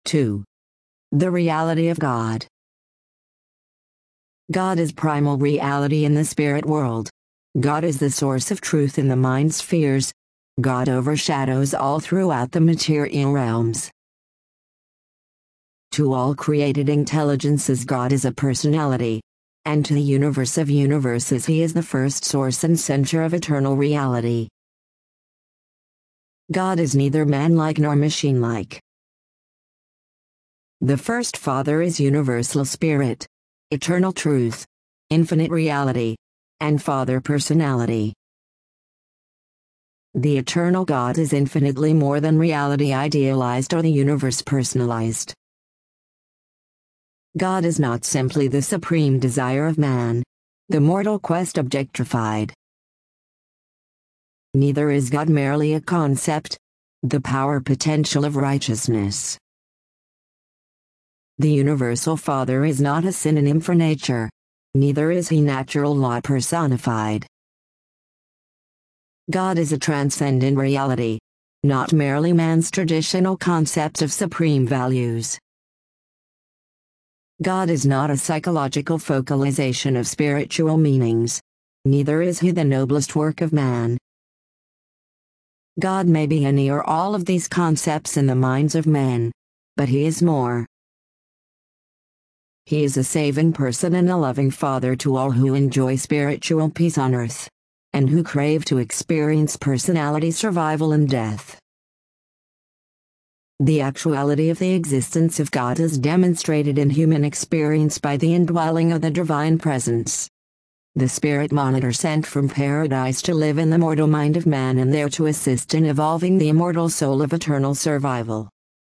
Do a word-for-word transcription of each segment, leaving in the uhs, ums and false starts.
two. The reality of God. God is primal reality in the spirit world. God is the source of truth in the mind spheres. God overshadows all throughout the material realms. To all created intelligences, God is a personality. And to the universe of universes, He is the first source and center of eternal reality. God is neither man-like nor machine-like. The first Father is universal spirit, eternal truth, infinite reality, and Father personality. The eternal God is infinitely more than reality idealized or the universe personalized. God is not simply the supreme desire of man, the mortal quest objectified. Neither is God merely a concept, the power potential of righteousness. The universal Father is not a synonym for nature, neither is He natural law personified. God is a transcendent reality, not merely man's traditional concept of supreme values. God is not a psychological focalization of spiritual meanings, neither is He the noblest work of man. God may be any or all of these concepts in the minds of men, but He is more. He is a saving person and a loving Father to all who enjoy spiritual peace on earth, and who crave to experience personality survival in death. The actuality of the existence of God is demonstrated in human experience by the indwelling of the Divine Presence. The Spirit Monitor sent from paradise to live in the mortal mind of man and there to assist in evolving the immortal soul of eternal survival.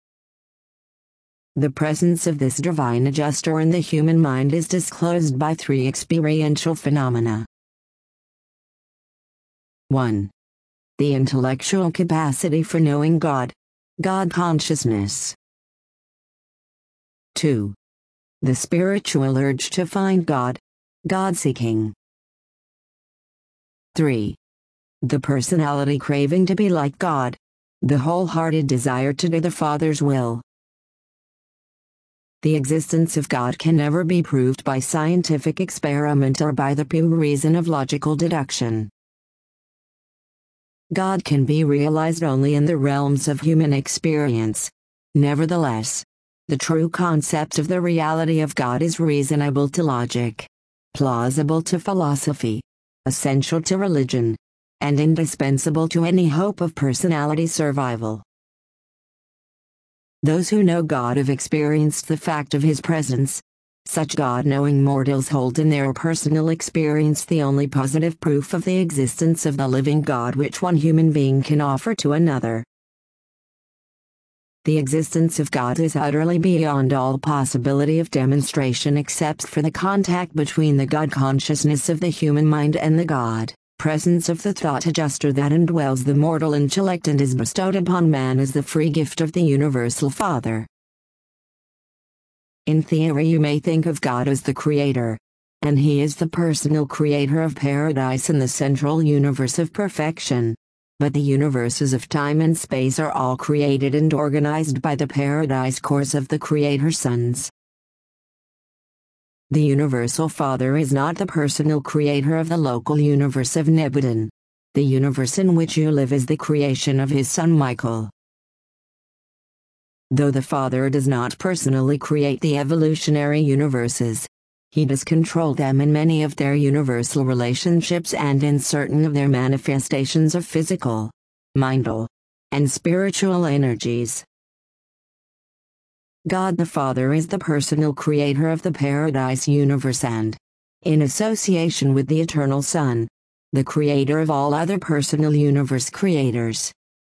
The presence of this divine adjuster in the human mind is disclosed by three experiential phenomena. one. The intellectual capacity for knowing God, God consciousness. two. The spiritual urge to find God, God seeking. three. The personality craving to be like God, the wholehearted desire to do the Father's will. The existence of God can never be proved by scientific experiment or by the pure reason of logical deduction. God can be realized only in the realms of human experience. Nevertheless, the true concept of the reality of God is reasonable to logic, plausible to philosophy, essential to religion, and indispensable to any hope of personality survival. Those who know God have experienced the fact of His presence. Such God-knowing mortals hold in their personal experience the only positive proof of the existence of the living God which one human being can offer to another. The existence of God is utterly beyond all possibility of demonstration except for the contact between the God consciousness of the human mind and the God presence of the thought adjuster that indwells the mortal intellect and is bestowed upon man as the free gift of the universal Father. In theory, you may think of God as the Creator, and He is the personal creator of paradise and the central universe of perfection. But the universes of time and space are all created and organized by the paradise course of the Creator Sons. The Universal Father is not the personal creator of the local universe of Nibidan. The universe in which you live is the creation of His Son Michael. Though the Father does not personally create the evolutionary universes, He does control them in many of their universal relationships and in certain of their manifestations of physical, mental, and spiritual energies. God the Father is the personal creator of the paradise universe and, in association with the Eternal Son, the creator of all other personal universe creators.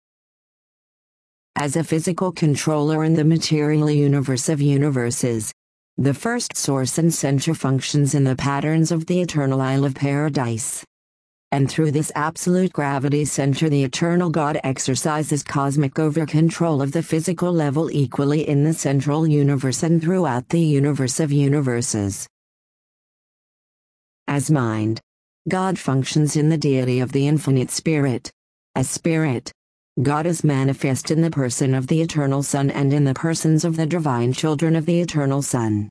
As a physical controller in the material universe of universes, the first source and center functions in the patterns of the eternal Isle of Paradise. And through this absolute gravity center the eternal God exercises cosmic over-control of the physical level equally in the central universe and throughout the universe of universes. As mind, God functions in the deity of the infinite spirit. As spirit, God is manifest in the person of the Eternal Son and in the persons of the divine children of the Eternal Son.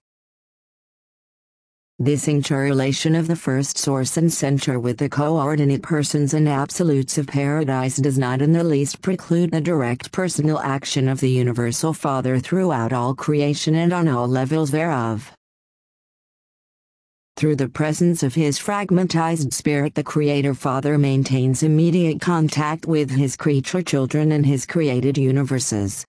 This interrelation of the first source and center with the coordinate persons and absolutes of paradise does not in the least preclude the direct personal action of the Universal Father throughout all creation and on all levels thereof. Through the presence of his fragmentized spirit, the Creator Father maintains immediate contact with his creature children and his created universes.